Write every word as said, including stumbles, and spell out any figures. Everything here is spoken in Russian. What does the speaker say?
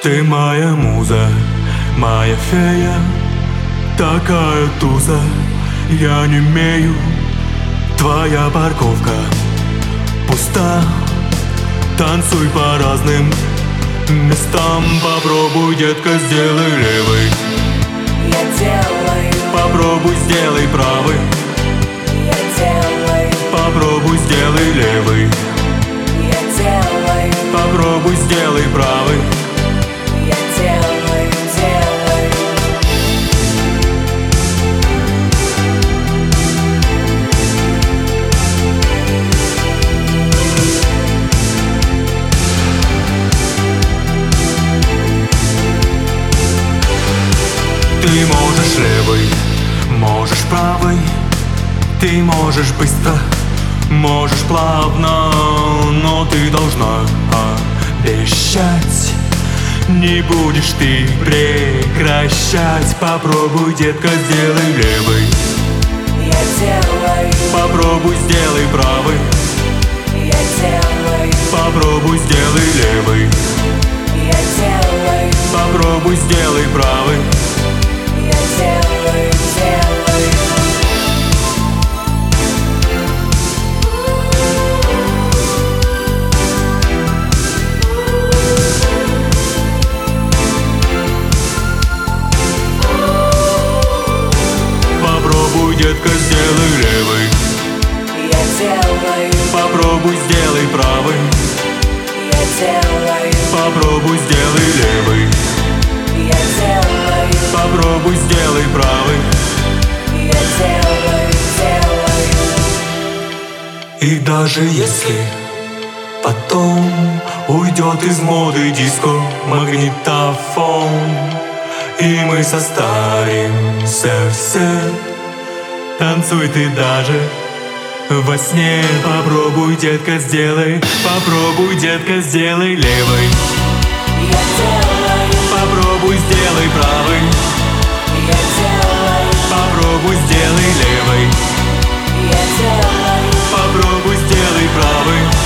Ты моя муза, моя фея, такая туза, я не имею. Твоя парковка пуста, танцуй по разным местам. Попробуй, детка, сделай левый, Я делаю, попробуй, сделай правый, я делаю, попробуй, сделай левый, я делаю, попробуй, сделай правый. я делаю, делаю. Ты можешь левый, можешь правый, ты можешь быстро, можешь плавно, но ты должна обещать, не будешь ты прекращать. Попробуй, детка, сделай левый, Я делаю, попробуй, сделай правый, я делаю, попробуй, сделай левый, я делаю, попробуй, сделай правый. я делаю, делаю. Попробуй, детка, сделай левый, Я делаю, попробуй, сделай правый, я делаю, попробуй, сделай левый, я делаю, попробуй, сделай правый. я делаю, делаю. И даже если потом уйдет из моды диско-магнитофон, и мы состаримся все, танцуй ты даже во сне. Попробуй, детка, сделай, попробуй, детка, сделай левый, Я делаю, попробуй, сделай правый, я делаю, попробуй, сделай левый, я делаю, попробуй, сделай правый.